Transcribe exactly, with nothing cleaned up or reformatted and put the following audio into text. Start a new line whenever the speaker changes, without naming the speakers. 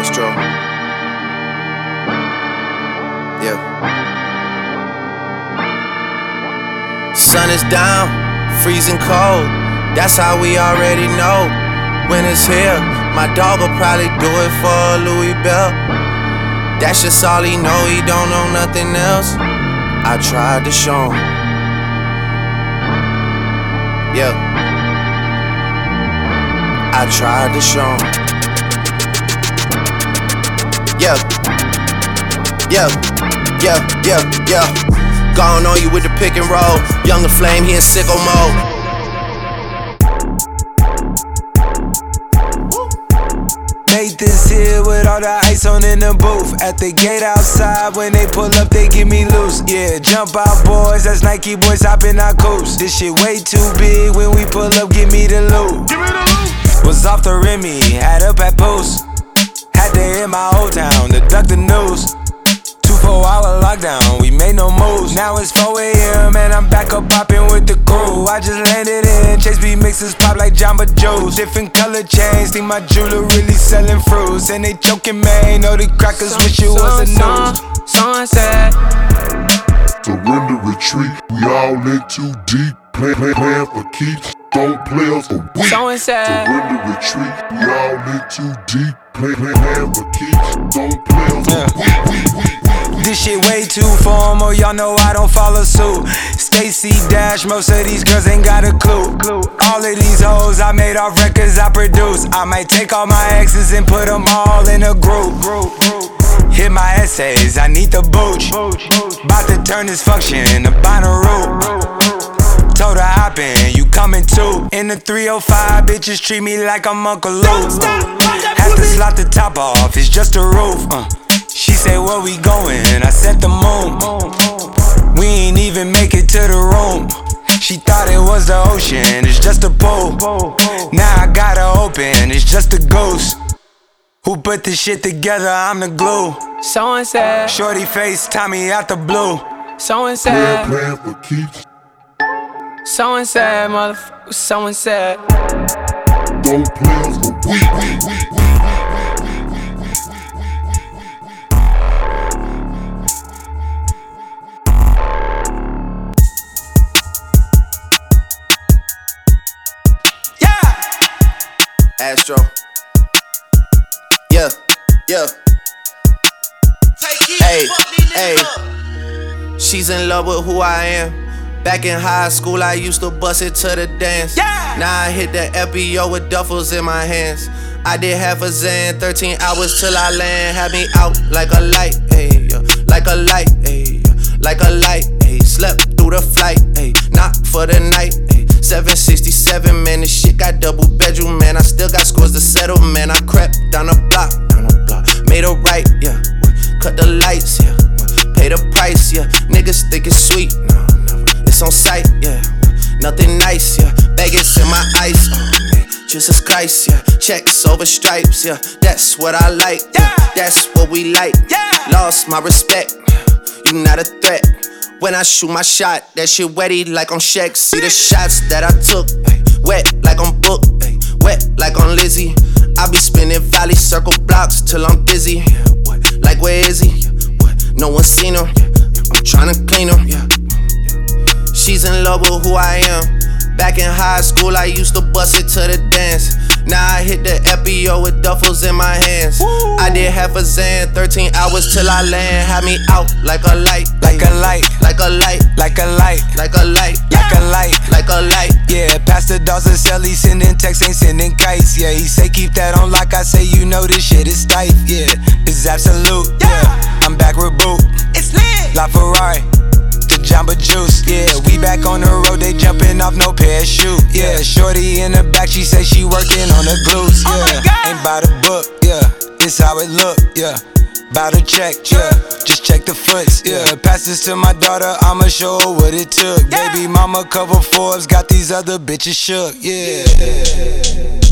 Astro. Yeah. Sun is down, freezing cold. That's how we already know. Winter's here. My dog will probably do it for Louis Bell. That's just all he know. He don't know nothing else. I tried to show him. Yeah. I tried to show him. Yeah. Yeah. Yeah. Yeah. Yeah. Gone on you with the pick and roll. Younger Flame, he in sicko mode.
Nathan's here with all the ice on in the booth. At the gate outside, when they pull up, they give me loose. Yeah, jump out, boys. That's Nike boys hopping our coops. This shit way too big. When we pull up, give me the loot. Give me the loot. Was off the Remy, had up at Post. Had to hit my old town to duck the news. Two four hour lockdown, we made no moves. Now it's four A M and I'm back up popping with the crew. I just landed in, Chase B mixes pop like Jamba Joe's. Different color chains, think my jeweler really selling fruits. And they choking, man, know the crackers wish it was a news.
Someone said,
surrender, retreat, we all in too deep. Plan, plan, plan for keeps, don't play us for weak.
Someone said,
surrender, retreat, we all in too deep. Plan, plan, plan for keeps, don't play us for weak, weak, weak.
This shit way too formal, y'all know I don't follow suit. Stacy Dash, most of these girls ain't got a clue. All of these hoes I made off records I produce. I might take all my exes and put them all in a group. Hit my essays, I need the booch. About to turn this function into Bonnaroo. Told her hop in, you coming too. In the three oh five, bitches treat me like I'm Uncle Luke. Have to slot the top off, it's just a roof. uh. She said, where we going? I said the moon. We ain't even make it to the room. She thought it was the ocean, it's just a pool. Now I gotta open, it's just a ghost. Who put this shit together? I'm the glue.
someone said,
Shorty face, Tommy out the blue.
someone
Plan,
said,
plan for keeps,
someone said, motherfucker, someone said.
don't play us for weak, weak, weak, weak.
Astro. Yeah, yeah. Hey, hey. She's in love with who I am. Back in high school, I used to bust it to the dance.
Yeah.
Now I hit the F B O with duffels in my hands. I did half a Zan, thirteen hours till I land. Had me out like a light, ayy, yeah. Like a light, ayy, yeah. Like a light, ayy. Slept through the flight, ayy. Not for the night, ayy. seven sixty-seven, man, this shit got double bedroom, man. I still got scores to settle, man. I crept down the block, down the block. Made a right, yeah. Cut the lights, yeah. Pay the price, yeah. Niggas think it's sweet, no, never. It's on sight, yeah. Nothing nice, yeah. Vegas in my ice, oh man. Jesus Christ, yeah. Checks over stripes, yeah. That's what I like, yeah. That's what we like, yeah. Lost my respect, you not a threat. When I shoot my shot, that shit wetty like on Shaq. See the shots that I took, ay, wet like on Book, ay, wet like on Lizzie. I be spinning valley circle blocks till I'm dizzy. Yeah, what? Like where is he? Yeah, what? No one seen him. Yeah, I'm tryna clean him. Yeah, yeah. She's in love with who I am. Back in high school, I used to bust it to the dance. Now I hit the F B O with duffels in my hands. Woo. I did half a Zan, thirteen hours till I land. Had me out like a light,
Like a light,
like a light,
like a light,
like a light,
like a light.
like a light.
Yeah, Pastor Dawson sell, he sending texts, ain't sending kites. Yeah, he say keep that on lock, I say you know this shit is tight. Yeah, it's absolute. Yeah, I'm back with Boot. It's lit. La Ferrari. Jamba Juice, yeah, we back on the road, they jumping off no parachute. Yeah, shorty in the back, she say she working on the glutes. Yeah, ain't by the book, yeah, it's how it look, yeah. Bout to check, yeah, just check the foots, yeah. Pass this to my daughter, I'ma show her what it took. Baby mama cover Forbes, got these other bitches shook, yeah.